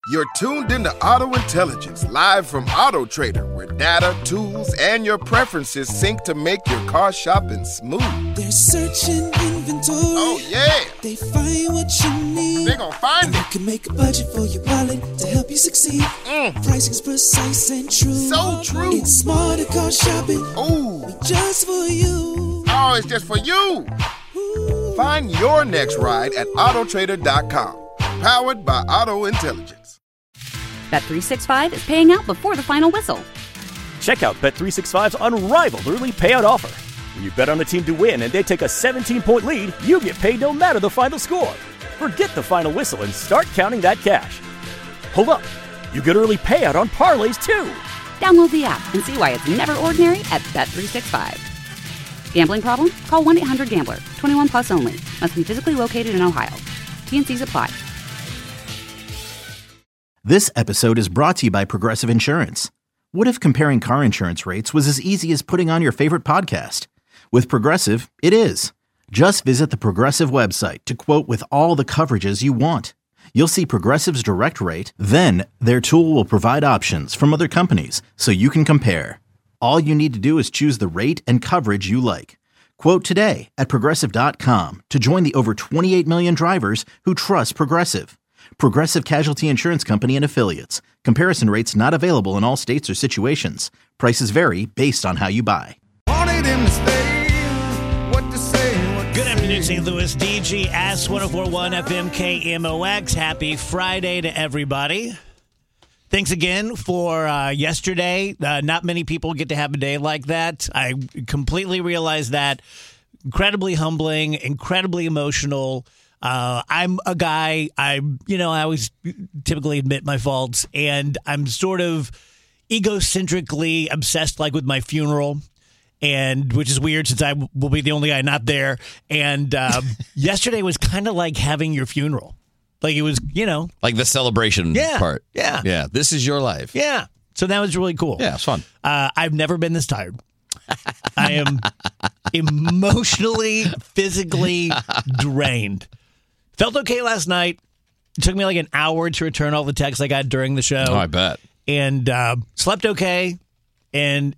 You're tuned into Auto Intelligence, live from Auto Trader, where data, tools, and your preferences sync to make your car shopping smooth. They're searching inventory. Oh, yeah. They find what you need. They're gonna find They it. can make a budget for your wallet to help you succeed. Pricing's precise and true. So true. It's smarter car shopping. Ooh. Just for you. Oh, it's just for you. Ooh. Find your next ride at autotrader.com. Powered by Auto Intelligence. Bet365 is paying out before the final whistle. Check out Bet365's unrivaled early payout offer. When you bet on a team to win and they take a 17-point lead, you get paid no matter the final score. Forget the final whistle and start counting that cash. Hold up. You get early payout on parlays, too. Download the app and see why it's never ordinary at Bet365. Gambling problem? Call 1-800-GAMBLER. 21 plus only. Must be physically located in Ohio. T&Cs apply. This episode is brought to you by Progressive Insurance. What if comparing car insurance rates was as easy as putting on your favorite podcast? With Progressive, it is. Just visit the Progressive website to quote with all the coverages you want. You'll see Progressive's direct rate, then their tool will provide options from other companies so you can compare. All you need to do is choose the rate and coverage you like. Quote today at Progressive.com to join the over 28 million drivers who trust Progressive. Progressive Casualty Insurance Company and Affiliates. Comparison rates not available in all states or situations. Prices vary based on how you buy. Wanted him to stay. What to say? Good afternoon, St. Louis. DG Ask 1041 FM KMOX. Happy Friday to everybody. Thanks again for yesterday. Not many people get to have a day like that. I completely realize that. Incredibly humbling, incredibly emotional. I'm a guy, I always typically admit my faults, and I'm sort of egocentrically obsessed, like with my funeral, and which is weird since I will be the only guy not there. And yesterday was kind of like having your funeral. Like it was, like the celebration part. Yeah. Yeah. This is your life. Yeah. So that was really cool. Yeah, it's fun. I've never been this tired. I am emotionally, physically drained. Felt okay last night. It took me like an hour to return all the texts I got during the show. Oh, I bet. And slept okay. And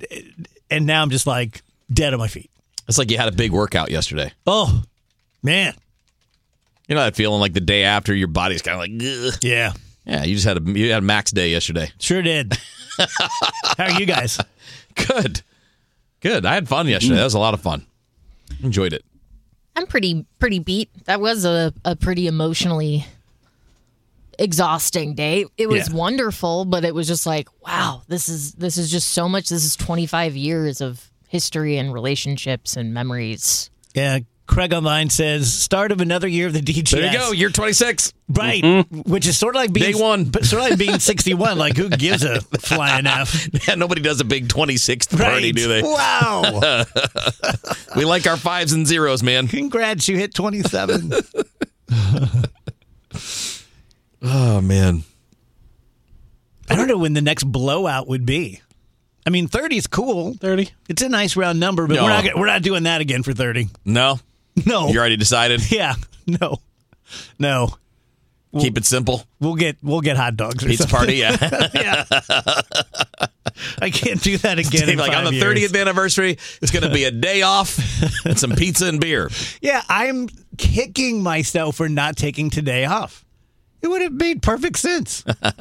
now I'm just like dead on my feet. It's like you had a big workout yesterday. Oh, man. You know that feeling like the day after your body's kind of like, ugh. Yeah. Yeah, you had a max day yesterday. Sure did. How are you guys? Good. I had fun yesterday. That was a lot of fun. Enjoyed it. I'm pretty beat. That was a pretty emotionally exhausting day. It was wonderful, but it was just like, wow, this is just so much. This is 25 years of history and relationships and memories. Yeah. Craig Online says, start of another year of the DGS. There you go. Year 26. Right. Which is sort of like being... Day one. Sort of like being 61. Like, who gives a flying F? Yeah, nobody does a big 26th party, do they? Wow. We like our 5s and 0s, man. Congrats, you hit 27. Oh, man. I don't know when the next blowout would be. I mean, 30 is cool. 30. It's a nice round number, but we're not doing that again for 30. No? No. You already decided? Yeah. No. Keep it simple. We'll get hot dogs. Or Pizza something. party, yeah. Yeah. I can't do that again. In like 5 on the 30th anniversary, it's going to be a day off and some pizza and beer. Yeah, I'm kicking myself for not taking today off. It would have made perfect sense.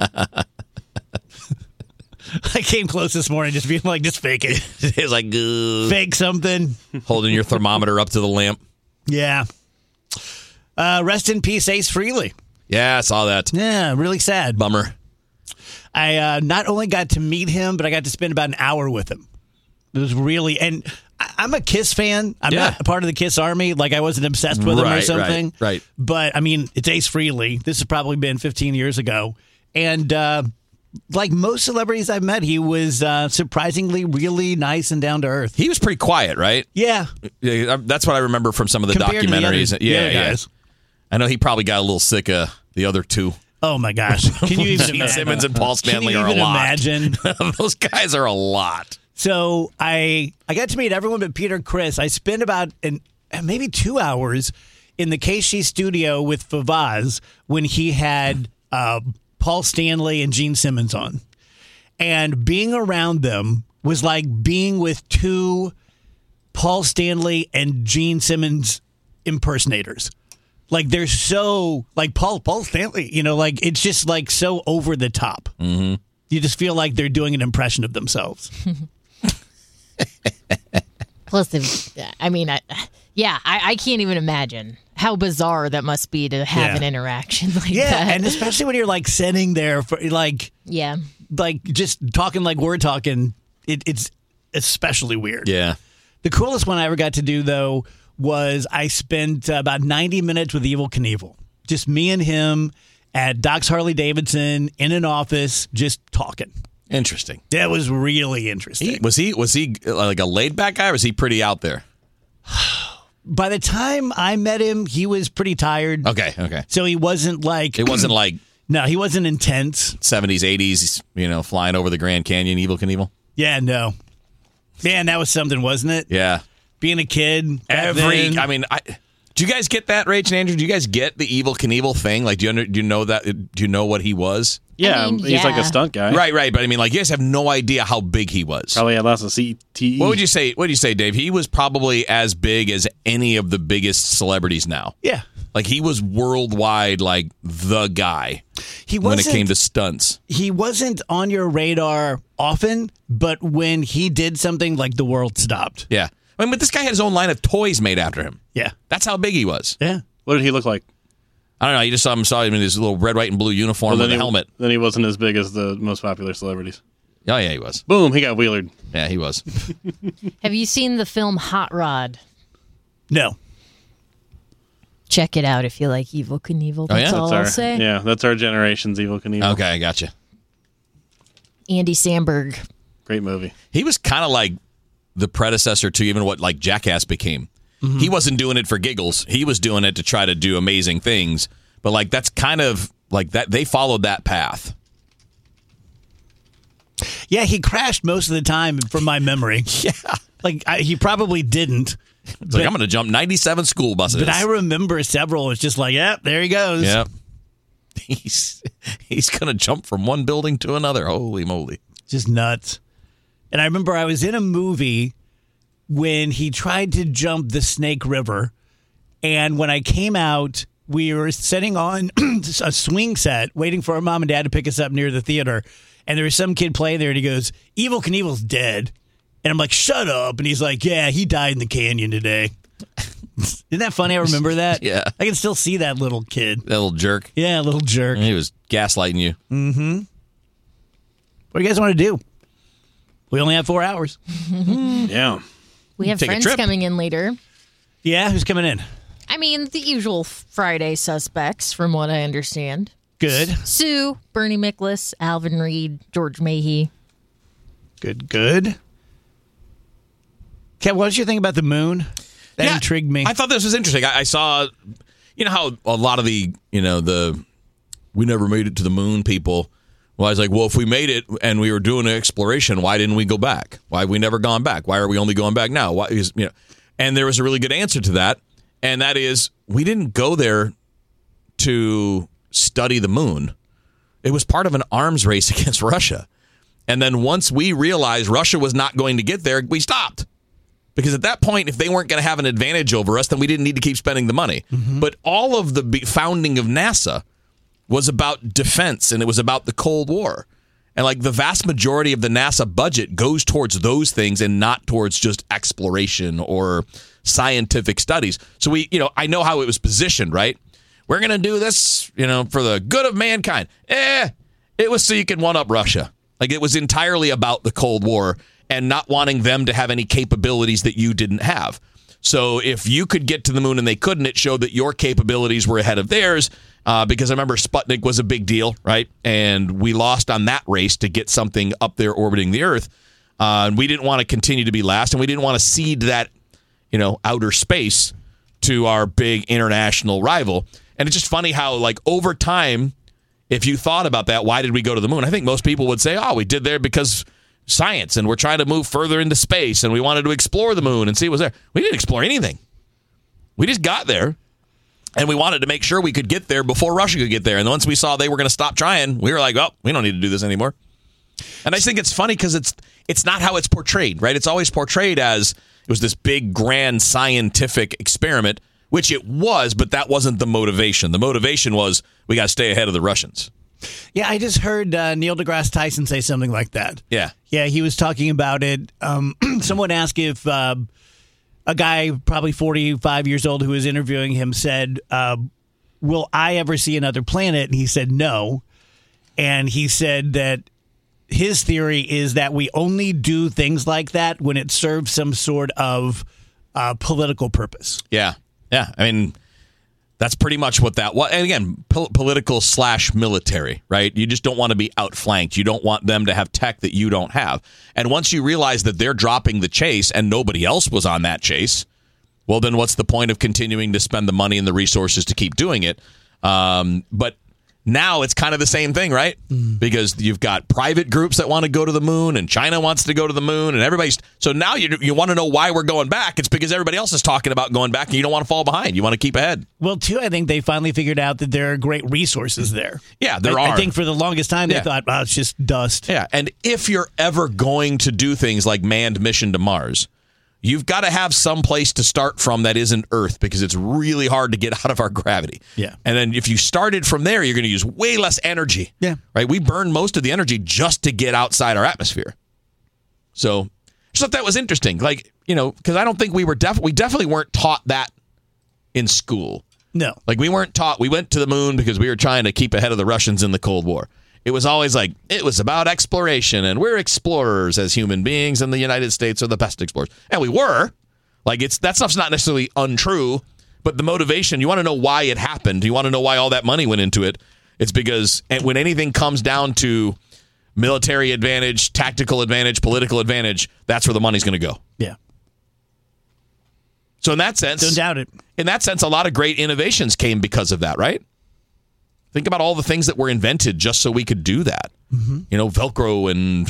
I came close this morning just being like, just fake it. It's like, fake something. Holding your thermometer up to the lamp. Yeah. Rest in peace, Ace Frehley. Yeah, I saw that. Yeah, really sad. Bummer. I not only got to meet him, but I got to spend about an hour with him. It was really, and I'm a Kiss fan. I'm not a part of the Kiss Army. Like, I wasn't obsessed with him or something. Right. But, I mean, it's Ace Frehley. This has probably been 15 years ago. And, like most celebrities I've met, he was surprisingly really nice and down to earth. He was pretty quiet, right? Yeah. That's what I remember from some of the Compared to documentaries. the other guys. I know he probably got a little sick of the other two. Oh, my gosh. Can you even imagine? Simmons and Paul Stanley are a lot. Imagine? Those guys are a lot. So I got to meet everyone but Peter Criss. I spent about maybe 2 hours in the KC studio with Favaz when he had Paul Stanley and Gene Simmons on. And being around them was like being with two Paul Stanley and Gene Simmons impersonators. Like they're so like Paul Stanley, like it's just like so over the top. Mm-hmm. You just feel like they're doing an impression of themselves. Plus, I can't even imagine how bizarre that must be to have an interaction like that. And especially when you're like sitting there for like just talking like we're talking, it's especially weird. Yeah. The coolest one I ever got to do though was I spent about 90 minutes with Evel Knievel. Just me and him at Doc's Harley Davidson in an office, just talking. Interesting. That was really interesting. Was he like a laid back guy, or was he pretty out there? By the time I met him, he was pretty tired. Okay. So he wasn't like... It wasn't like... No, he wasn't intense. 70s, 80s, flying over the Grand Canyon, Evel Knievel? Yeah, no. Man, that was something, wasn't it? Yeah. Being a kid. Do you guys get that, Rach and Andrew? Do you guys get the Evel Knievel thing? Like, do you know that? Do you know what he was? Yeah, he's like a stunt guy. Right. But you guys have no idea how big he was. Probably had lots of CTE. What would you say, Dave? He was probably as big as any of the biggest celebrities now. Yeah. Like, he was worldwide, like, the guy when it came to stunts. He wasn't on your radar often, but when he did something, like, the world stopped. Yeah. But this guy had his own line of toys made after him. Yeah. That's how big he was. Yeah. What did he look like? I don't know. You just saw him in his little red, white, and blue uniform with a helmet. Then he wasn't as big as the most popular celebrities. Oh, yeah, he was. Boom, he got wheelered. Yeah, he was. Have you seen the film Hot Rod? No. Check it out if you like Evel Knievel. That's all I'll say. Yeah, that's our generation's Evel Knievel. Okay, I gotcha. Andy Samberg. Great movie. He was kind of like the predecessor to even what like Jackass became. Mm-hmm. He wasn't doing it for giggles. He was doing it to try to do amazing things. But like that's kind of like that. They followed that path. Yeah, he crashed most of the time from my memory. Yeah. Like he probably didn't. It's like, I'm going to jump 97 school buses. But I remember several. It's just like, yep, there he goes. Yep. He's going to jump from one building to another. Holy moly. Just nuts. And I remember I was in a movie when he tried to jump the Snake River. And when I came out, we were sitting on a swing set waiting for our mom and dad to pick us up near the theater. And there was some kid playing there, and he goes, Evel Knievel's dead. And I'm like, shut up. And he's like, yeah, he died in the canyon today. Isn't that funny? I remember that. Yeah. I can still see that little kid. That little jerk. Yeah, little jerk. He was gaslighting you. Mm-hmm. What do you guys want to do? We only have 4 hours. Yeah. We have friends coming in later. Yeah, who's coming in? I mean, the usual Friday suspects, from what I understand. Good. Sue, Bernie Miklasz, Alvin Reed, George Mahey. Good. Kev, what did you think about the moon? That intrigued me. I thought this was interesting. I saw, how a lot of the we never made it to the moon people. Well, I was like, well, if we made it and we were doing an exploration, why didn't we go back? Why have we never gone back? Why are we only going back now? Why is And there was a really good answer to that, and that is we didn't go there to study the moon. It was part of an arms race against Russia. And then once we realized Russia was not going to get there, we stopped. Because at that point, if they weren't going to have an advantage over us, then we didn't need to keep spending the money. Mm-hmm. But all of the founding of NASA was about defense, and it was about the Cold War. And like the vast majority of the NASA budget goes towards those things and not towards just exploration or scientific studies. So I know how it was positioned, right? We're going to do this, for the good of mankind. It was so you could one-up Russia. Like it was entirely about the Cold War and not wanting them to have any capabilities that you didn't have. So if you could get to the moon and they couldn't, it showed that your capabilities were ahead of theirs. Because I remember Sputnik was a big deal, right? And we lost on that race to get something up there orbiting the Earth. And we didn't want to continue to be last, and we didn't want to cede that, outer space to our big international rival. And it's just funny how, like, over time, if you thought about that, why did we go to the moon? I think most people would say, we did there because science, and we're trying to move further into space, and we wanted to explore the moon and see what's there. We didn't explore anything. We just got there. And we wanted to make sure we could get there before Russia could get there. And once we saw they were going to stop trying, we were like, oh, we don't need to do this anymore. And I just think it's funny because it's not how it's portrayed, right? It's always portrayed as it was this big, grand scientific experiment, which it was, but that wasn't the motivation. The motivation was we got to stay ahead of the Russians. Yeah, I just heard Neil deGrasse Tyson say something like that. Yeah. Yeah, he was talking about it. Someone asked if a guy probably 45 years old who was interviewing him said, will I ever see another planet? And he said no. And he said that his theory is that we only do things like that when it serves some sort of political purpose. Yeah. Yeah. I mean, that's pretty much what that was. And again, political / military, right? You just don't want to be outflanked. You don't want them to have tech that you don't have. And once you realize that they're dropping the chase and nobody else was on that chase, well, then what's the point of continuing to spend the money and the resources to keep doing it? But now it's kind of the same thing, right? Because you've got private groups that want to go to the moon, and China wants to go to the moon, and everybody's... So now you want to know why we're going back. It's because everybody else is talking about going back, and you don't want to fall behind. You want to keep ahead. Well, too, I think they finally figured out that there are great resources there. Yeah, there are. I think for the longest time, they thought, it's just dust. Yeah, and if you're ever going to do things like manned mission to Mars... You've got to have some place to start from that isn't Earth because it's really hard to get out of our gravity. Yeah. And then if you started from there, you're going to use way less energy. Yeah. Right? We burn most of the energy just to get outside our atmosphere. So I just thought that was interesting. Like, because I don't think we definitely weren't taught that in school. No. Like we weren't taught, we went to the moon because we were trying to keep ahead of the Russians in the Cold War. It was always like, it was about exploration, and we're explorers as human beings, and the United States are the best explorers. And we were. Like, that stuff's not necessarily untrue, but the motivation, you want to know why it happened. You want to know why all that money went into it. It's because when anything comes down to military advantage, tactical advantage, political advantage, that's where the money's going to go. Yeah. So in that sense... Don't doubt it. In that sense, a lot of great innovations came because of that, right? Think about all the things that were invented just so we could do that. Mm-hmm. Velcro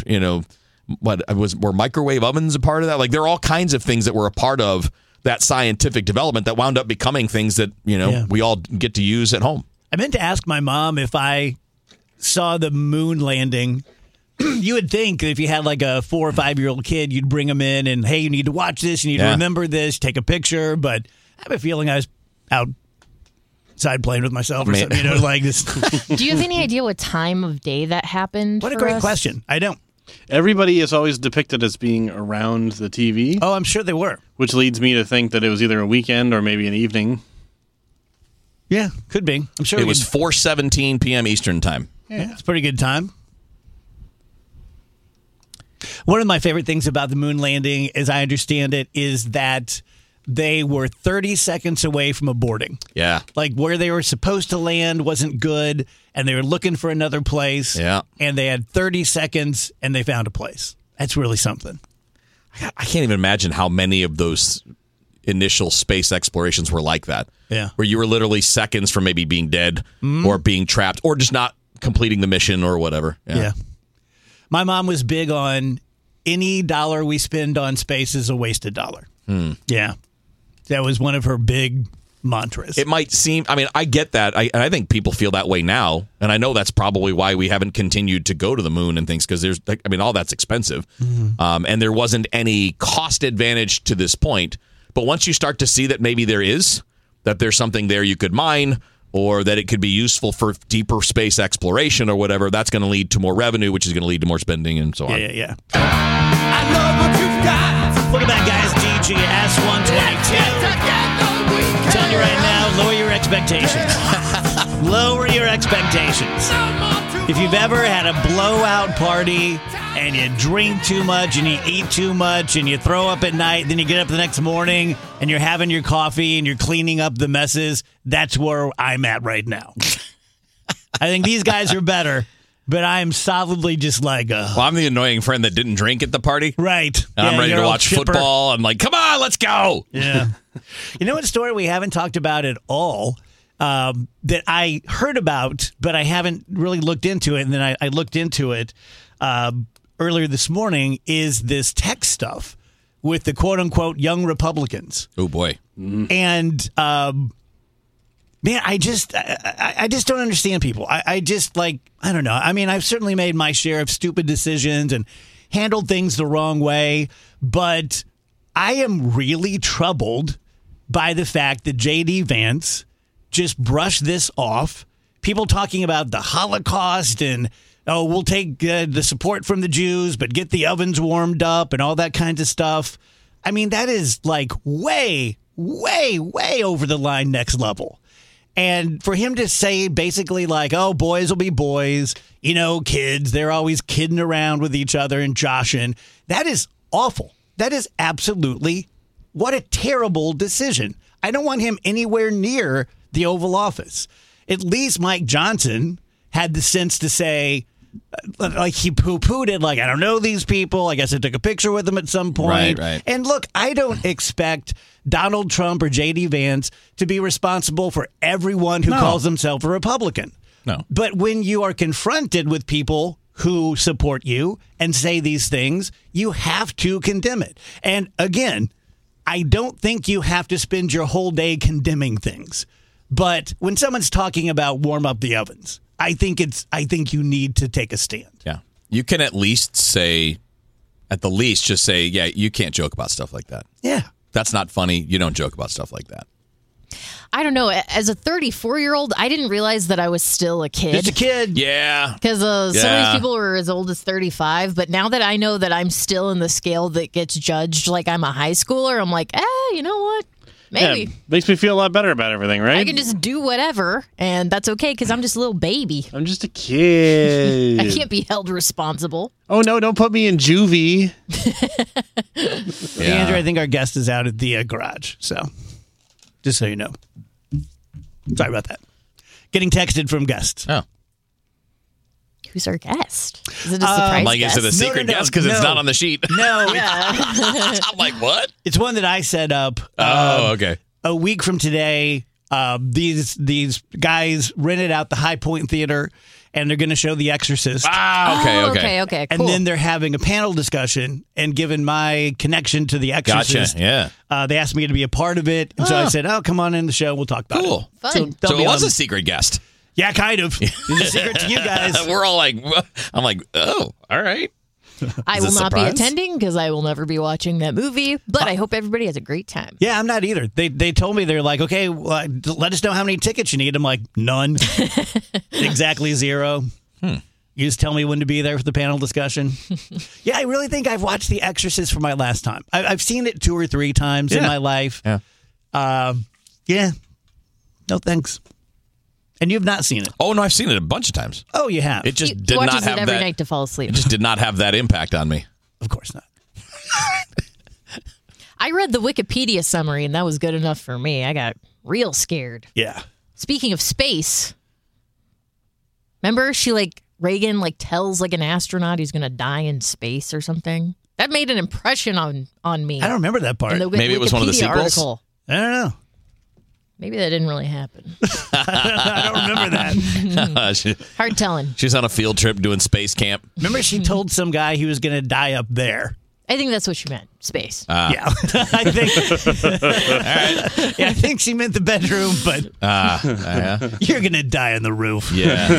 and, were microwave ovens a part of that? Like, there are all kinds of things that were a part of that scientific development that wound up becoming things that, we all get to use at home. I meant to ask my mom if I saw the moon landing. You would think if you had like a 4 or 5 year old kid, you'd bring them in and, hey, you need to watch this, you need to remember this, take a picture. But I have a feeling I was outside playing with myself or something, like this. Do you have any idea what time of day that happened? What a great question. I don't. Everybody is always depicted as being around the TV. Oh, I'm sure they were. Which leads me to think that it was either a weekend or maybe an evening. Yeah, could be. I'm sure it was 4:17 p.m. Eastern time. Yeah, it's a pretty good time. One of my favorite things about the moon landing, as I understand it, is that they were 30 seconds away from aborting. Yeah. Like where they were supposed to land wasn't good, and they were looking for another place. Yeah. And they had 30 seconds, and they found a place. That's really something. I can't even imagine how many of those initial space explorations were like that. Yeah. Where you were literally seconds from maybe being dead or being trapped or just not completing the mission or whatever. Yeah. My mom was big on any dollar we spend on space is a wasted dollar. Yeah. That was one of her big mantras. It might seem, I get that. I think people feel that way now. And I know that's probably why we haven't continued to go to the moon and things, because there's, all that's expensive. And there wasn't any cost advantage to this point. But once you start to see that maybe that there's something there you could mine, or that it could be useful for deeper space exploration or whatever, that's going to lead to more revenue, which is going to lead to more spending and so on. Yeah. I love what you've got. Look at that, guys. DG S122. I'm telling you right now, lower your expectations. Lower your expectations. If you've ever had a blowout party and you drink too much and you eat too much and you throw up at night, then you get up the next morning and you're having your coffee and you're cleaning up the messes, that's where I'm at right now. I think these guys are better, but I'm solidly just like well, I'm the annoying friend that didn't drink at the party. Right. And I'm ready to watch football. I'm like, come on, let's go. Yeah. You know what story we haven't talked about at all? That I heard about, but I haven't really looked into it. And then I looked into it earlier this morning, is this tech stuff with the quote-unquote young Republicans. Oh, boy. And Man, I just don't understand people. I don't know. I mean, I've certainly made my share of stupid decisions and handled things the wrong way, but I am really troubled by the fact that J.D. Vance just brushed this off. People talking about the Holocaust and, we'll take the support from the Jews, but get the ovens warmed up and all that kinds of stuff. I mean, that is like way, way, way over the line next level. And for him to say basically like, oh, boys will be boys, kids, they're always kidding around with each other and joshing. That is awful. That is absolutely, what a terrible decision. I don't want him anywhere near the Oval Office. At least Mike Johnson had the sense to say, like he poo-pooed it, like, I don't know these people. I guess I took a picture with them at some point. Right. And look, I don't expect Donald Trump or J.D. Vance to be responsible for everyone who calls himself a Republican. No. But when you are confronted with people who support you and say these things, you have to condemn it. And again, I don't think you have to spend your whole day condemning things. But when someone's talking about warm up the ovens, I think you need to take a stand. Yeah. You can at least say, just say, yeah, you can't joke about stuff like that. Yeah. That's not funny. You don't joke about stuff like that. I don't know. As a 34-year-old, I didn't realize that I was still a kid. Just a kid. Yeah. Because some of these people were as old as 35. But now that I know that I'm still in the scale that gets judged like I'm a high schooler, I'm like, you know what? Maybe. Yeah, makes me feel a lot better about everything, right? I can just do whatever, and that's okay because I'm just a little baby. I'm just a kid. I can't be held responsible. Oh, no, don't put me in juvie. Andrew, I think our guest is out at the garage. So, just so you know. Sorry about that. Getting texted from guests. Oh. Who's our guest? Is it a surprise like, guest? is it a secret guest because it's not on the sheet? No. I'm like, what? It's one that I set up. Okay. A week from today, these guys rented out the High Point Theater, and they're going to show The Exorcist. Okay. And Cool. then they're having a panel discussion, and given my connection to The Exorcist, Gotcha. Yeah. they asked me to be a part of it. And so I said, come on in the show. We'll talk about it. Cool. Fun. So it was a secret guest. Yeah, kind of. It's a secret to you guys. We're all like, I'm like, oh, all right. I Is will this a not be surprise? attending because I will never be watching that movie, but I hope everybody has a great time. Yeah, I'm not either. They told me, they're like, okay, well, let us know how many tickets you need. I'm like, none. Exactly 0. You just tell me when to be there for the panel discussion. Yeah, I really think I've watched The Exorcist for my last time. I've seen it 2 or 3 times in my life. Yeah. Yeah. No thanks. And you've not seen it. Oh, no, I've seen it a bunch of times. Oh, you have. It just He did watches not have it every that. night to fall asleep. It just did not have that impact on me. Of course not. I read the Wikipedia summary, and that was good enough for me. I got real scared. Yeah. Speaking of space, remember Reagan tells an astronaut he's going to die in space or something? That made an impression on me. I don't remember that part. In the Maybe it was one of the Wikipedia sequels? article. I don't know. Maybe that didn't really happen. I don't remember that. Hard telling. She's on a field trip doing space camp. Remember she told some guy he was going to die up there. I think that's what she meant. Space. Yeah. I think. All right. Yeah, I think she meant the bedroom, but you're going to die on the roof. Yeah.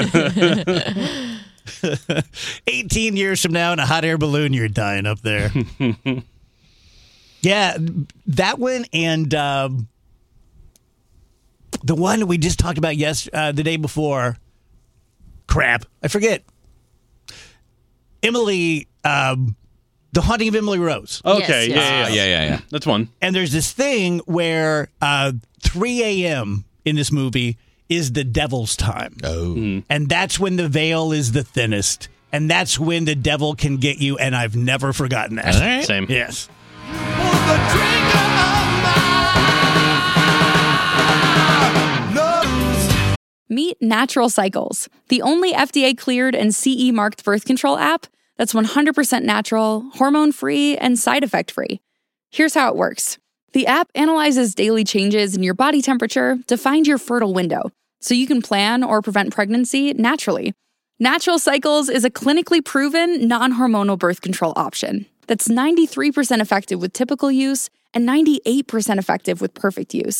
18 years from now in a hot air balloon, you're dying up there. Yeah, that one and the one we just talked about the day before. Crap, I forget. Emily, The Haunting of Emily Rose. Okay, Yes. Yeah. That's one. And there's this thing where 3 a.m. in this movie is the devil's time. Oh. And that's when the veil is the thinnest. And that's when the devil can get you. And I've never forgotten that. All right. Same. Yes. Meet Natural Cycles, the only FDA-cleared and CE-marked birth control app that's 100% natural, hormone-free, and side effect-free. Here's how it works. The app analyzes daily changes in your body temperature to find your fertile window, so you can plan or prevent pregnancy naturally. Natural Cycles is a clinically proven, non-hormonal birth control option that's 93% effective with typical use and 98% effective with perfect use.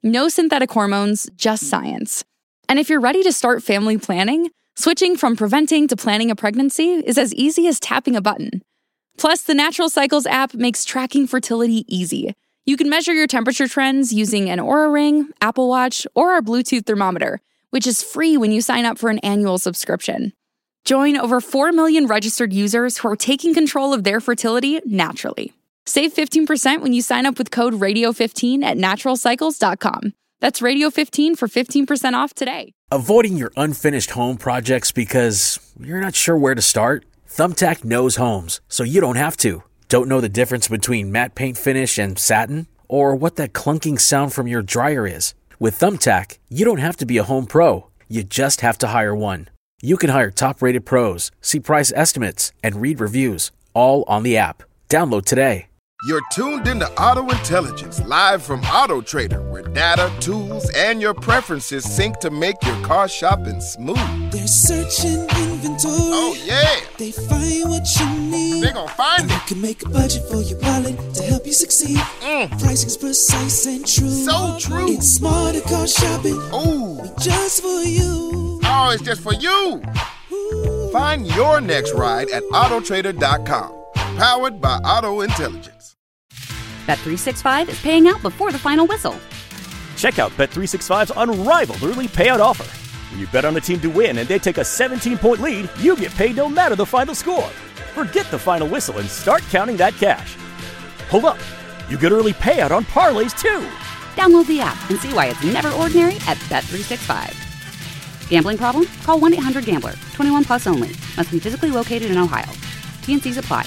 No synthetic hormones, just science. And if you're ready to start family planning, switching from preventing to planning a pregnancy is as easy as tapping a button. Plus, the Natural Cycles app makes tracking fertility easy. You can measure your temperature trends using an Oura Ring, Apple Watch, or our Bluetooth thermometer, which is free when you sign up for an annual subscription. Join over 4 million registered users who are taking control of their fertility naturally. Save 15% when you sign up with code RADIO15 at naturalcycles.com. That's Radio15 for 15% off today. Avoiding your unfinished home projects because you're not sure where to start? Thumbtack knows homes, so you don't have to. Don't know the difference between matte paint finish and satin? Or what that clunking sound from your dryer is? With Thumbtack, you don't have to be a home pro. You just have to hire one. You can hire top-rated pros, see price estimates, and read reviews, all on the app. Download today. You're tuned into Auto Intelligence, live from Auto Trader, where data, tools, and your preferences sync to make your car shopping smooth. They're searching inventory. Oh, yeah. They find what you need. They're gonna find You it. can make a budget for your wallet to help you succeed. Pricing's precise and true. So true. It's smarter car shopping. Ooh. Just for you. Oh, it's just for you. Find your next ride at autotrader.com. Powered by Auto Intelligence. Bet365 is paying out before the final whistle. Check out Bet365's unrivaled early payout offer. When you bet on a team to win and they take a 17-point lead, you get paid no matter the final score. Forget the final whistle and start counting that cash. Hold up. You get early payout on parlays, too. Download the app and see why it's never ordinary at Bet365. Gambling problem? Call 1-800-GAMBLER. 21 plus only. Must be physically located in Ohio. T&Cs apply.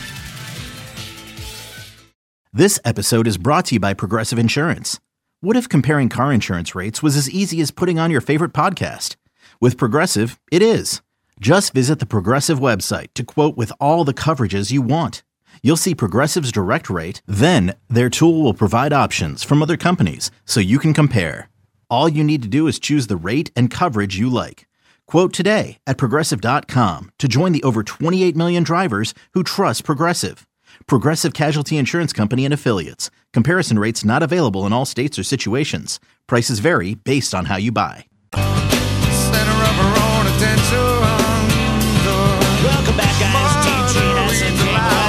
This episode is brought to you by Progressive Insurance. What if comparing car insurance rates was as easy as putting on your favorite podcast? With Progressive, it is. Just visit the Progressive website to quote with all the coverages you want. You'll see Progressive's direct rate, then their tool will provide options from other companies so you can compare. All you need to do is choose the rate and coverage you like. Quote today at Progressive.com to join the over 28 million drivers who trust Progressive. Progressive Casualty Insurance Company and Affiliates. Comparison rates not available in all states or situations. Prices vary based on how you buy. Center of her own attention. Welcome back, guys. TGS and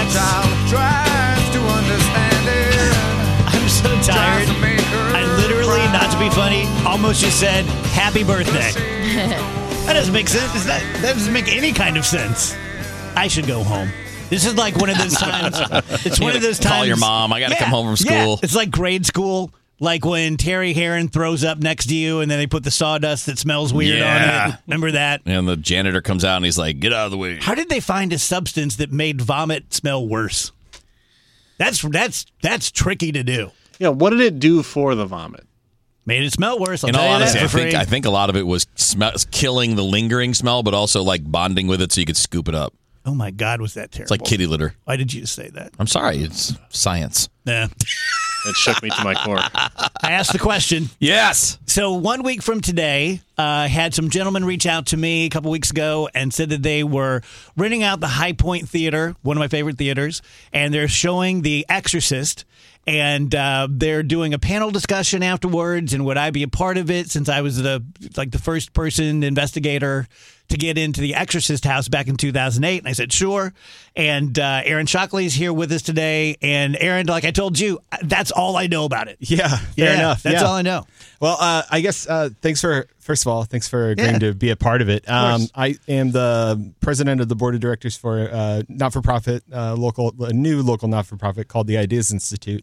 Tries to understand it. I'm so tired. I literally, not to be funny, almost just said, happy birthday. That doesn't make sense. That doesn't make any kind of sense. I should go home. This is like one of those times. It's one of those times. Call your mom. I got to come home from school. Yeah. It's like grade school. Like when Terry Heron throws up next to you and then they put the sawdust that smells weird on it. Remember that? And the janitor comes out and he's like, get out of the way. How did they find a substance that made vomit smell worse? That's tricky to do. Yeah, what did it do for the vomit? Made it smell worse. In all honesty, I think a lot of it was killing the lingering smell, but also like bonding with it so you could scoop it up. Oh my God, was that terrible? It's like kitty litter. Why did you say that? I'm sorry, it's science. Yeah. It shook me to my core. I asked the question. Yes. So 1 week from today, had some gentlemen reach out to me a couple weeks ago and said that they were renting out the High Point Theater, one of my favorite theaters, and they're showing The Exorcist. And they're doing a panel discussion afterwards, and would I be a part of it since I was the first person investigator to get into the Exorcist house back in 2008? And I said, sure. And Aaron Shockley's here with us today. And Aaron, like I told you, that's all I know about it. Yeah, fair enough. That's all I know. Well, I guess thanks for agreeing to be a part of it. I am the president of the board of directors for not-for-profit, a new local not-for-profit called the Ideas Institute.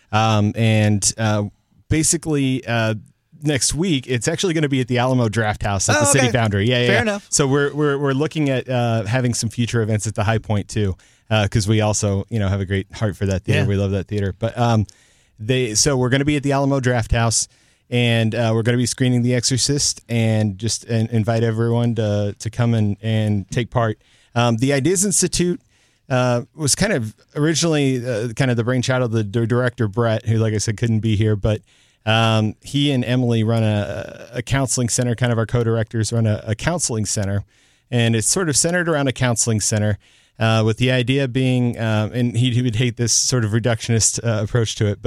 Basically, next week it's actually going to be at the Alamo Draft House at the City Foundry. Fair enough. So we're looking at having some future events at the High Point too, because we also have a great heart for that theater. Yeah. We love that theater. But so we're going to be at the Alamo Draft House, and we're going to be screening The Exorcist, and just invite everyone to come and take part. The Ideas Institute was kind of originally kind of the brainchild of the director, Brett, who, like I said, couldn't be here. But he and Emily run a counseling center, kind of our co-directors run a counseling center. And it's sort of centered around a counseling center with the idea being, and he would hate this sort of reductionist approach to it, but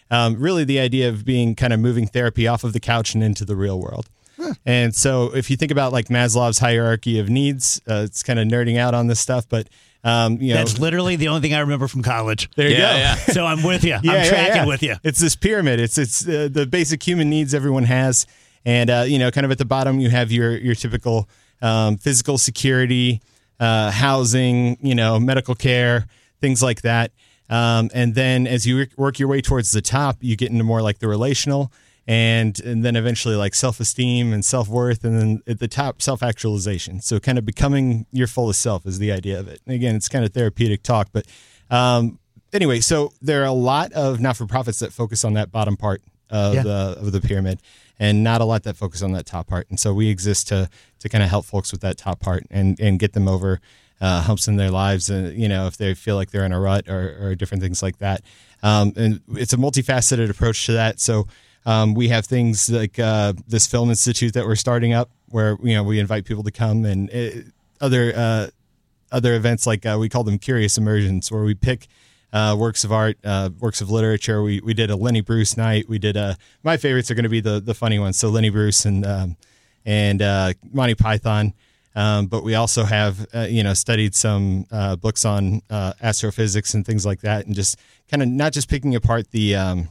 really the idea of being kind of moving therapy off of the couch and into the real world. And so if you think about like Maslow's hierarchy of needs, it's kind of nerding out on this stuff, but that's literally the only thing I remember from college. There you go. Yeah. So I'm with you. I'm tracking with you. It's this pyramid. It's the basic human needs everyone has. And, kind of at the bottom, you have your typical physical security, housing, medical care, things like that. And then as you work your way towards the top, you get into more like the relational and then eventually like self-esteem and self-worth. And then at the top, self-actualization. So kind of becoming your fullest self is the idea of it. And again, it's kind of therapeutic talk. But anyway, so there are a lot of not-for-profits that focus on that bottom part of the pyramid and not a lot that focus on that top part. And so we exist to kind of help folks with that top part and get them over humps in their lives, if they feel like they're in a rut or different things like that. And it's a multifaceted approach to that. So we have things like this film institute that we're starting up where, we invite people to come and other events like we call them curious immersions, where we pick works of art, works of literature. We did a Lenny Bruce night. We did my favorites are going to be the funny ones. So Lenny Bruce and Monty Python. But we also have, studied some books on astrophysics and things like that, and just kind of not just picking apart the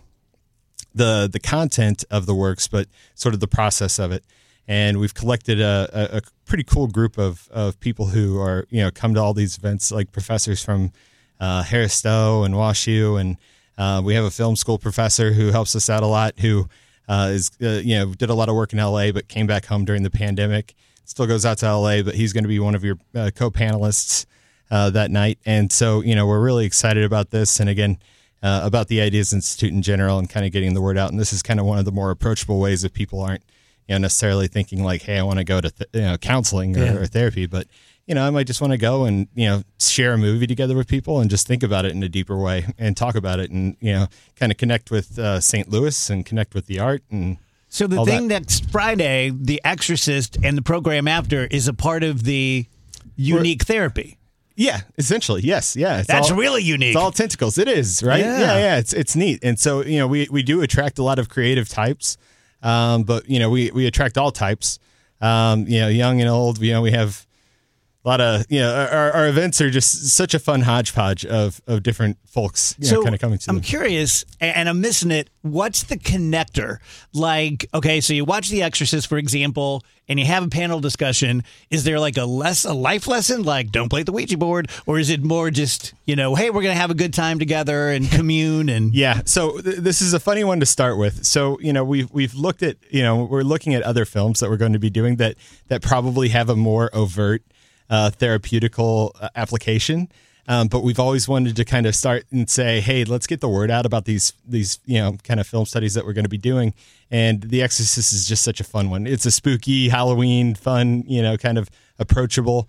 content of the works, but sort of the process of it. And we've collected a pretty cool group of people who are, come to all these events, like professors from Harris Stowe and WashU, and we have a film school professor who helps us out a lot, who did a lot of work in LA, but came back home during the pandemic. Still goes out to LA, but he's going to be one of your co-panelists that night. And so, we're really excited about this. And again, about the Ideas Institute in general and kind of getting the word out. And this is kind of one of the more approachable ways if people aren't, necessarily thinking like, hey, I want to go to, counseling or therapy, but, I might just want to go and, share a movie together with people and just think about it in a deeper way and talk about it and, kind of connect with St. Louis and connect with the art and So the thing next Friday, The Exorcist, and the program after is a part of the unique therapy. Yeah, essentially, yes. Yeah. That's really unique. It's all tentacles. It is, right? Yeah. It's neat. And so, we do attract a lot of creative types, but, we attract all types, young and old. We have a lot of, our events are just such a fun hodgepodge of different folks kind of coming to them. I'm curious, and I'm missing it. What's the connector? Like, okay, so you watch The Exorcist, for example, and you have a panel discussion. Is there like a life lesson, like don't play the Ouija board? Or is it more just, hey, we're going to have a good time together and commune? And Yeah, so this is a funny one to start with. So, we've looked at, we're looking at other films that we're going to be doing that probably have a more overt therapeutical application. But we've always wanted to kind of start and say, hey, let's get the word out about these kind of film studies that we're going to be doing. And The Exorcist is just such a fun one. It's a spooky Halloween, fun, kind of approachable.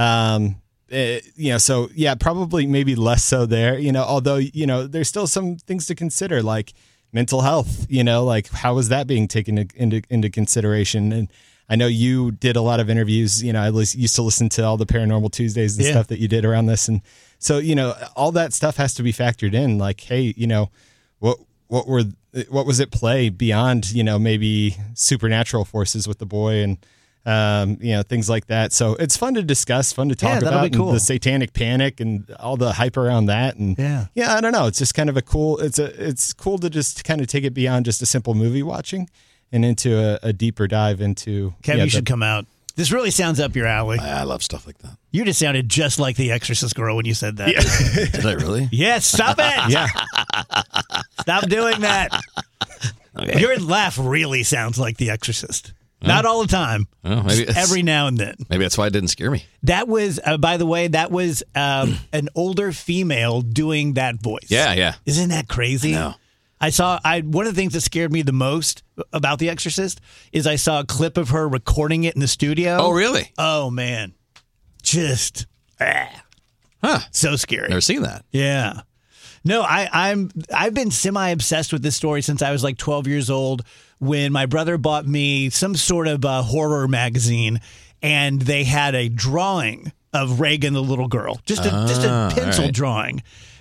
So yeah, probably maybe less so there, although, there's still some things to consider, like mental health, like how is that being taken into consideration? And I know you did a lot of interviews, I used to listen to all the Paranormal Tuesdays and stuff that you did around this. And so, all that stuff has to be factored in, like, hey, what was at play beyond, maybe supernatural forces with the boy and, things like that. So it's fun to discuss, fun to talk about, cool. The satanic panic and all the hype around that. And I don't know. It's just kind of it's cool to just kind of take it beyond just a simple movie watching and into a deeper dive into. Kevin, you should come out. This really sounds up your alley. I love stuff like that. You just sounded just like the Exorcist girl when you said that. Yeah. Did I really? Yes, stop it. Yeah. Stop doing that. Okay. Your laugh really sounds like the Exorcist. Not all the time. Oh, maybe every now and then. Maybe that's why it didn't scare me. That was, by the way, an older female doing that voice. Yeah. Isn't that crazy? No. One of the things that scared me the most about The Exorcist is I saw a clip of her recording it in the studio. Oh, really? Oh, man. Just, so scary. Never seen that. Yeah. No, I've been semi-obsessed with this story since I was like 12 years old when my brother bought me some sort of horror magazine and they had a drawing of Reagan the little girl. Just a pencil drawing.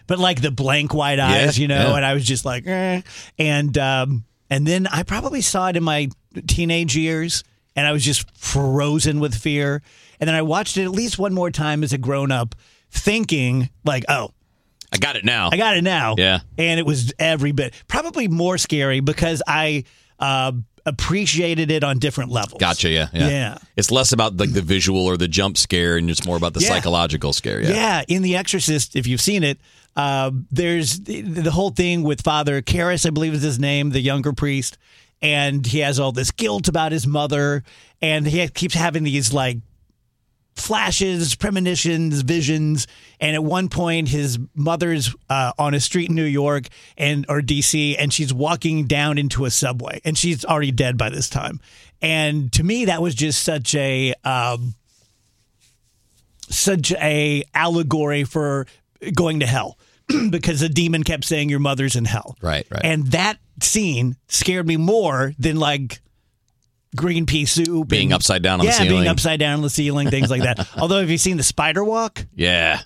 but like the blank white eyes, Yeah, and yeah. I was just like, eh. And then I probably saw it in my teenage years, and I was just frozen with fear. And then I watched it at least one more time as a grown up, thinking like, oh, I got it now. Yeah. And it was every bit, probably more scary because I appreciated it on different levels. Gotcha. Yeah. It's less about like the visual or the jump scare, and it's more about the psychological scare. Yeah. In The Exorcist, if you've seen it, there's the whole thing with Father Karras, I believe is his name, the younger priest, and he has all this guilt about his mother, and he keeps having these like flashes, premonitions, visions, and at one point his mother's on a street in New York or DC, and she's walking down into a subway, and she's already dead by this time. And to me, that was just such a allegory for going to hell, because the demon kept saying your mother's in hell. Right. And that scene scared me more than like green pea soup. Being upside down on the ceiling. Yeah, being upside down on the ceiling, things like that. Although, have you seen the spider walk? Yeah.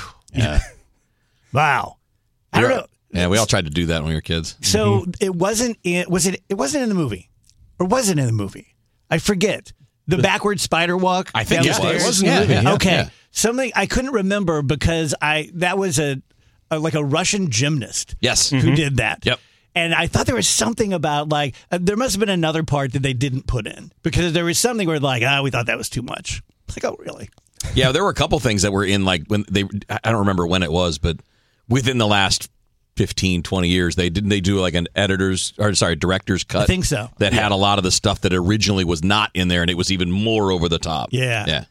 Wow. I don't know. Yeah, we all tried to do that when we were kids. So it wasn't in the movie. Or was it in the movie? I forget. The backward spider walk. I think down the stairs? it was in the movie. Yeah. Okay. Yeah. Something I couldn't remember because that was a Russian gymnast. Yes. Who did that. Yep. And I thought there was something about like there must have been another part that they didn't put in, because there was something where like, we thought that was too much. It's like, oh, really? Yeah, there were a couple things that were in like when I don't remember when it was, but within the last 15, 20 years, they do like an director's cut. I think so. That had a lot of the stuff that originally was not in there, and it was even more over the top. Yeah.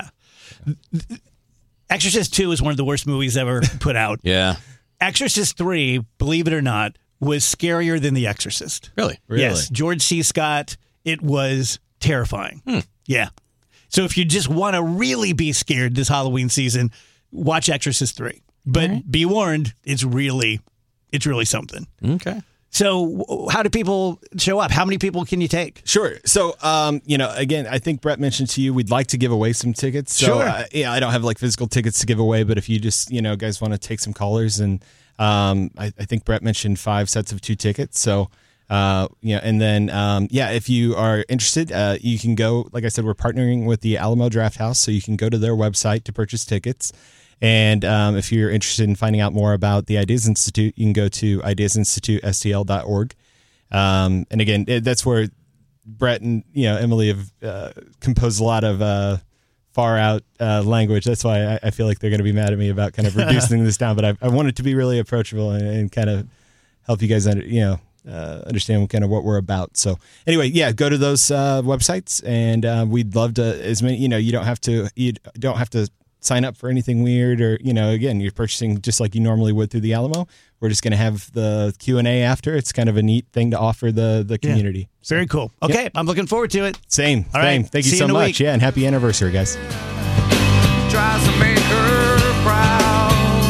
Exorcist 2 is one of the worst movies ever put out. Yeah. Exorcist 3, believe it or not, was scarier than The Exorcist. Really? Yes. George C. Scott, it was terrifying. Yeah. So if you just want to really be scared this Halloween season, watch Exorcist 3. But be warned, it's really something. Okay. So how do people show up? How many people can you take? Sure. So, again, I think Brett mentioned to you, we'd like to give away some tickets. So, Sure. I don't have like physical tickets to give away, but if you just, guys want to take some callers, and I think Brett mentioned 5 sets of 2 tickets. So, and then, if you are interested, you can go, like I said, we're partnering with the Alamo Draft House, so you can go to their website to purchase tickets. And if you're interested in finding out more about the Ideas Institute, you can go to ideasinstitutestl.org. And again, that's where Brett and Emily have composed a lot of far out language. That's why I feel like they're going to be mad at me about kind of reducing this down. But I want it to be really approachable and kind of help you guys understand kind of what we're about. So anyway, go to those websites, and we'd love to, as many. You don't have to sign up for anything weird, or again, you're purchasing just like you normally would through the Alamo. We're just going to have the Q&A after. It's kind of a neat thing to offer the community. Very cool. Okay, I'm looking forward to it. Same. All right. Thank you See so you in a much. week. Yeah, and happy anniversary, guys. Tries to make her proud.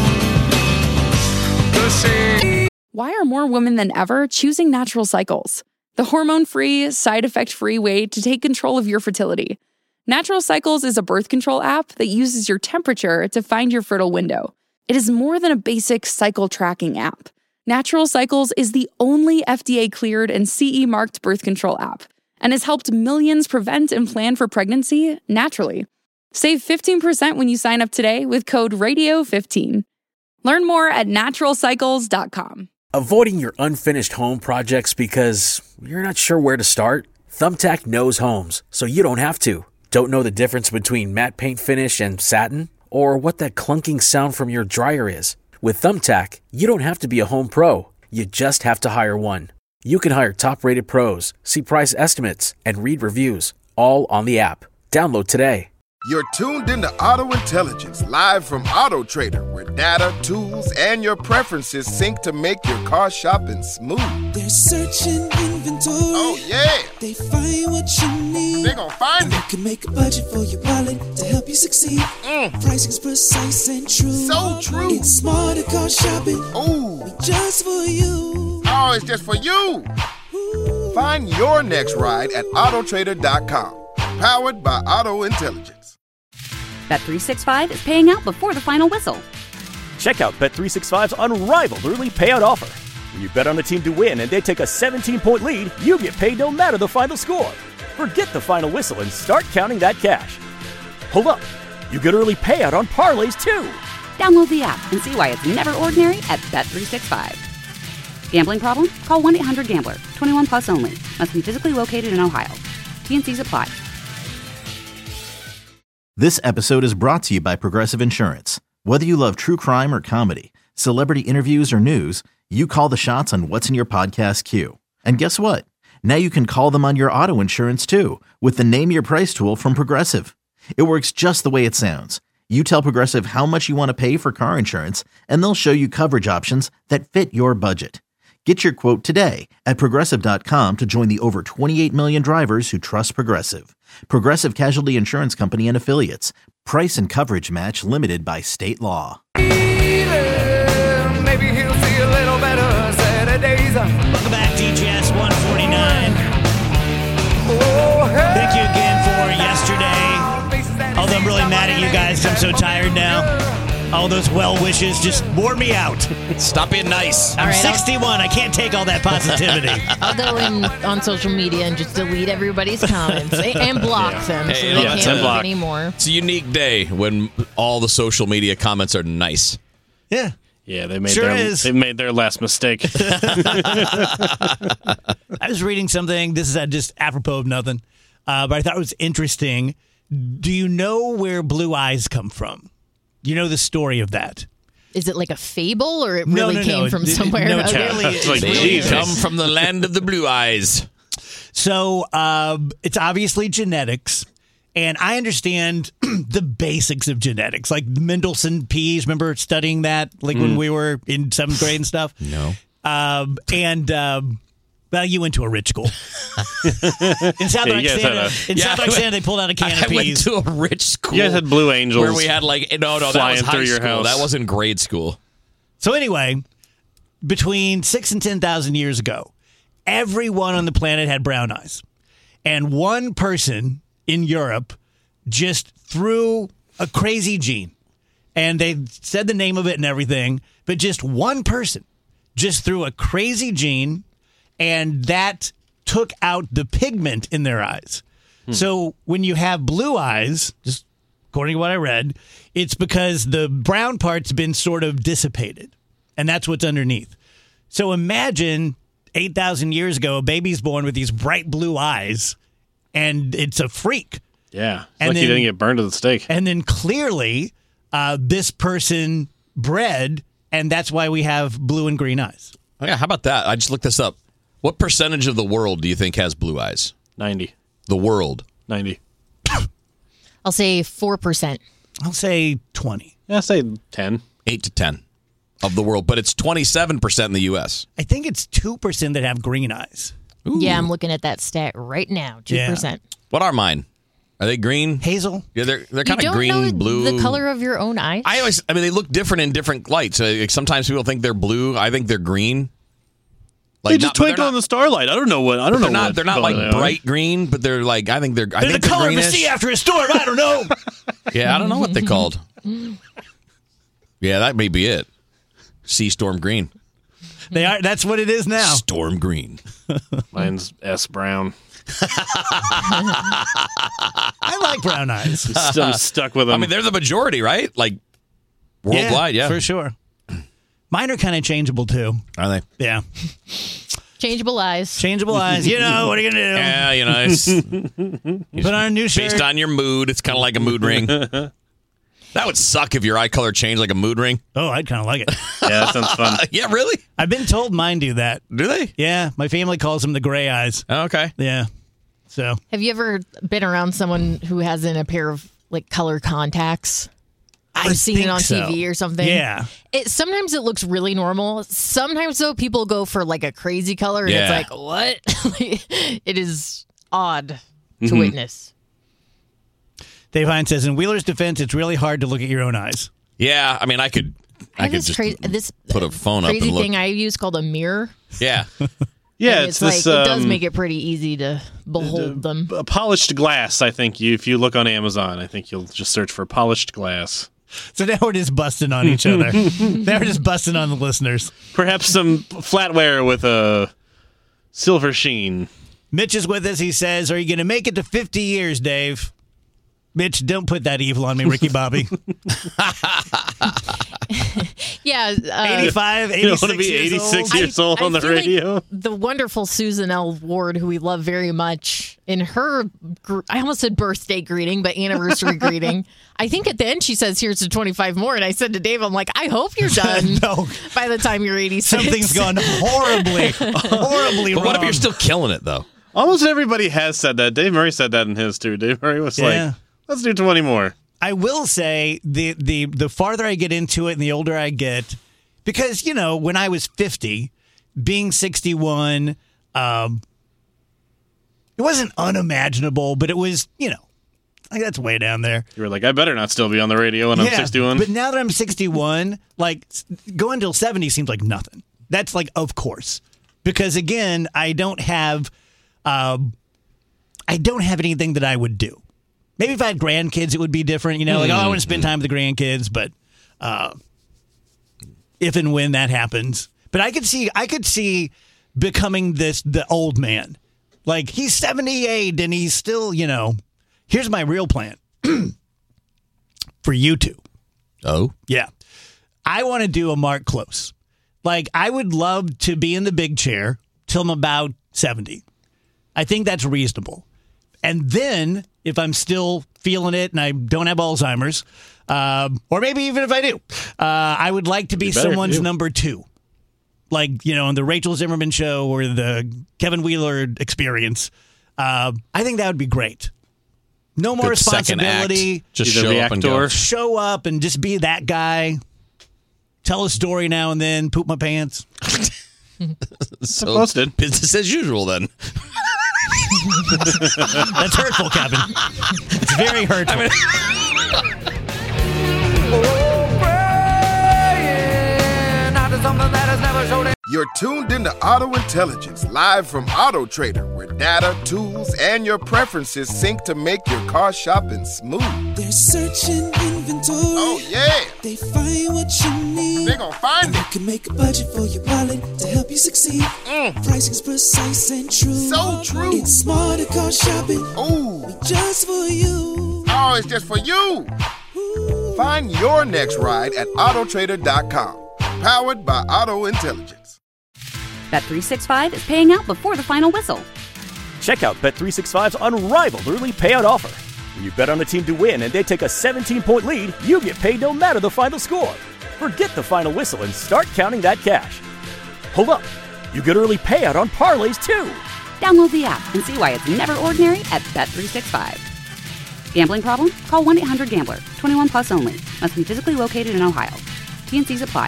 'Cause she Why are more women than ever choosing Natural Cycles? The hormone-free, side-effect-free way to take control of your fertility. Natural Cycles is a birth control app that uses your temperature to find your fertile window. It is more than a basic cycle tracking app. Natural Cycles is the only FDA-cleared and CE-marked birth control app, and has helped millions prevent and plan for pregnancy naturally. Save 15% when you sign up today with code RADIO15. Learn more at naturalcycles.com. Avoiding your unfinished home projects because you're not sure where to start? Thumbtack knows homes, so you don't have to. Don't know the difference between matte paint finish and satin? Or what that clunking sound from your dryer is? With Thumbtack, you don't have to be a home pro. You just have to hire one. You can hire top-rated pros, see price estimates, and read reviews, all on the app. Download today. You're tuned into Auto Intelligence, live from Auto Trader, where data, tools, and your preferences sync to make your car shopping smooth. They're searching inventory. Oh, yeah. They find what you need. They gon' find You it. can make a budget for your wallet to help you succeed. Pricing's precise and true. So true. It's smarter car shopping. Ooh. Just for you. Oh, it's just for you. Find your next ride at autotrader.com. Powered by Auto Intelligence. Bet365 is paying out before the final whistle. Check out Bet365's unrivaled early payout offer. When you bet on a team to win and they take a 17-point lead, you get paid no matter the final score. Forget the final whistle and start counting that cash. Hold up. You get early payout on parlays, too. Download the app and see why it's never ordinary at Bet365. Gambling problem? Call 1-800-GAMBLER. 21 plus only. Must be physically located in Ohio. T&Cs apply. This episode is brought to you by Progressive Insurance. Whether you love true crime or comedy, celebrity interviews or news, you call the shots on what's in your podcast queue. And guess what? Now you can call them on your auto insurance too with the Name Your Price tool from Progressive. It works just the way it sounds. You tell Progressive how much you want to pay for car insurance, and they'll show you coverage options that fit your budget. Get your quote today at Progressive.com to join the over 28 million drivers who trust Progressive. Progressive Casualty Insurance Company and Affiliates. Price and coverage match limited by state law. Maybe he'll see a little better Saturdays. Welcome back, DGS 149. Thank you again for yesterday. Although I'm really mad at you guys, I'm so tired now. All those well wishes just wore me out. Stop being nice. I'm 61. I can't take all that positivity. I'll go in on social media and just delete everybody's comments and block them so they can't move anymore. It's a unique day when all the social media comments are nice. Yeah. Yeah, they made their last mistake. I was reading something. This is just apropos of nothing, but I thought it was interesting. Do you know where blue eyes come from? Do you know the story of that? Is it like a fable, or it really came from somewhere? No, they come from the land of the blue eyes. So it's obviously genetics. And I understand the basics of genetics, like Mendelssohn Peas. Remember studying that, like when we were in 7th grade and stuff? No. Well, you went to a rich school. In Southern Santa, they pulled out a can of peas. I went to a rich school. You guys had Blue Angels. Where we had that was high through your school. house. That wasn't grade school. So anyway, between 6,000 and 10,000 years ago, everyone on the planet had brown eyes. And one person in Europe just threw a crazy gene. And they said the name of it and everything, but just one person just threw a crazy gene, and that took out the pigment in their eyes. So when you have blue eyes, just according to what I read, it's because the brown part's been sort of dissipated, and that's what's underneath. So imagine 8,000 years ago, a baby's born with these bright blue eyes, and it's a freak. Yeah. Like he didn't get burned at the stake. And then clearly this person bred, and that's why we have blue and green eyes. Oh, yeah, how about that? I just looked this up. What percentage of the world do you think has blue eyes? 90. The world? 90. I'll say 4%. I'll say 20. Yeah, I'll say 10. 8 to 10 of the world, but it's 27% in the U.S. I think it's 2% that have green eyes. Ooh. Yeah, I'm looking at that stat right now. 2%. Yeah. What are mine? Are they green? Hazel? Yeah, they're kind You of don't green, know blue. the color of your own eyes? I mean, they look different in different lights. Sometimes people think they're blue. I think they're green. They just twinkle in the starlight. I don't know what. They're not like bright green, but they're like. I think they're. I think the color greenish. of the sea after a storm. I don't know. Yeah, I don't know what they're called. Yeah, that may be it. Sea storm green. They are. That's what it is now. Storm green. Mine's S brown. I like brown eyes. I'm stuck with them. I mean, they're the majority, right? Like worldwide, yeah. For sure. Mine are kind of changeable, too. Are they? Yeah. Changeable eyes. Changeable eyes. You know, what are you going to do? Yeah, you know. It's put on a new shirt. Based on your mood. It's kind of like a mood ring. That would suck if your eye color changed like a mood ring. Oh, I'd kind of like it. Yeah, that sounds fun. Yeah, really? I've been told mine do that. Do they? Yeah. My family calls them the gray eyes. Oh, okay. Yeah. So. Have you ever been around someone who has in a pair of like color contacts? Or seen it on TV or something? Yeah. Sometimes it looks really normal. Sometimes, though, people go for like a crazy color, and it's like, what? It is odd to witness. Dave Hines says, in Wheeler's defense, it's really hard to look at your own eyes. Yeah, I mean, I could just put a phone up and look. Crazy thing I use called a mirror. Yeah. Yeah, it's like it does make it pretty easy to behold them. A polished glass, I think. If you look on Amazon, I think you'll just search for polished glass. So now we're just busting on each other. Now we're just busting on the listeners. Perhaps some flatware with a silver sheen. Mitch is with us. He says, are you going to make it to 50 years, Dave? Mitch, don't put that evil on me, Ricky Bobby. Yeah. 85, 86 You don't want to be 86 years old on the radio? Like the wonderful Susan L. Ward, who we love very much, in her, I almost said birthday greeting, but anniversary greeting, I think at the end she says, here's to 25 more. And I said to Dave, I'm like, I hope you're done by the time you're 86. Something's gone horribly wrong. What if you're still killing it, though? Almost everybody has said that. Dave Murray said that in his, too. Dave Murray was like, let's do 20 more. I will say the farther I get into it and the older I get, because, you know, when I was 50, being 61, it wasn't unimaginable, but it was, you know, like that's way down there. You were like, I better not still be on the radio when I'm 61. But now that I'm 61, like going till 70 seems like nothing. That's like, of course, because again, I don't have anything that I would do. Maybe if I had grandkids, it would be different. You know, like, I want to spend time with the grandkids, but if and when that happens. But I could see becoming the old man. Like, he's 78 and he's still, you know. Here's my real plan for you two. Oh? Yeah. I want to do a Mark Close. Like, I would love to be in the big chair till I'm about 70. I think that's reasonable. And then, if I'm still feeling it and I don't have Alzheimer's, or maybe even if I do, I would like to be someone's number two. Like, you know, on the Rachel Zimmerman show or the Kevin Wheeler Experience. I think that would be great. No more responsibility. Just show up and go. Show up and just be that guy. Tell a story now and then. Poop my pants. So posted. Business as usual, then. That's hurtful, Kevin. It's very hurtful. You're tuned into Auto Intelligence, live from Auto Trader, where data, tools, and your preferences sync to make your car shopping smooth. They're searching inventory. Oh, yeah. They find what you need. They gon' find it. You can make a budget for your wallet to help you succeed. Pricing's precise and true. So true. It's smarter car shopping. Ooh. Just for you. Oh, it's just for you. Find your next ride at autotrader.com. Powered by Auto Intelligence. Bet365 is paying out before the final whistle. Check out Bet365's unrivaled early payout offer. When you bet on a team to win and they take a 17-point lead, you get paid no matter the final score. Forget the final whistle and start counting that cash. Hold up. You get early payout on parlays, too. Download the app and see why it's never ordinary at Bet365. Gambling problem? Call 1-800-GAMBLER. 21 plus only. Must be physically located in Ohio. T&Cs apply.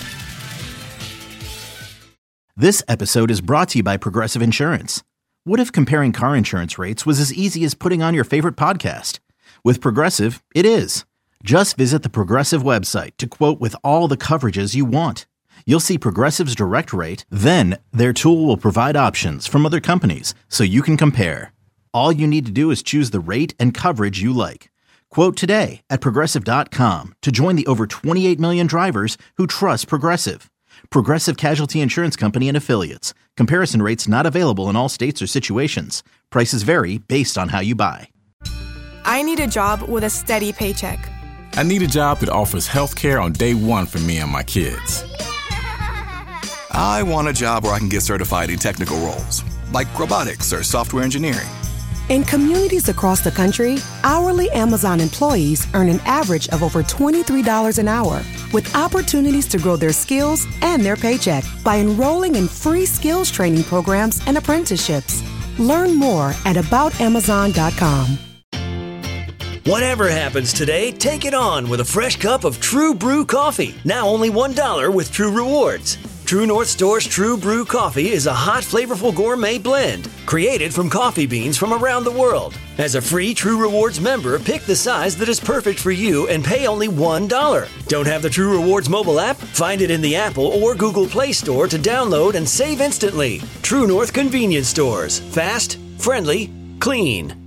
This episode is brought to you by Progressive Insurance. What if comparing car insurance rates was as easy as putting on your favorite podcast? With Progressive, it is. Just visit the Progressive website to quote with all the coverages you want. You'll see Progressive's direct rate, then their tool will provide options from other companies so you can compare. All you need to do is choose the rate and coverage you like. Quote today at Progressive.com to join the over 28 million drivers who trust Progressive. Progressive Casualty Insurance Company and Affiliates. Comparison rates not available in all states or situations. Prices vary based on how you buy. I need a job with a steady paycheck. I need a job that offers health care on day one for me and my kids. I want a job where I can get certified in technical roles, like robotics or software engineering. In communities across the country, hourly Amazon employees earn an average of over $23 an hour, with opportunities to grow their skills and their paycheck by enrolling in free skills training programs and apprenticeships. Learn more at aboutamazon.com. Whatever happens today, take it on with a fresh cup of True Brew coffee. Now only $1 with True Rewards. True North Store's True Brew coffee is a hot, flavorful gourmet blend created from coffee beans from around the world. As a free True Rewards member, pick the size that is perfect for you and pay only $1. Don't have the True Rewards mobile app? Find it in the Apple or Google Play Store to download and save instantly. True North Convenience Stores. Fast, friendly, clean.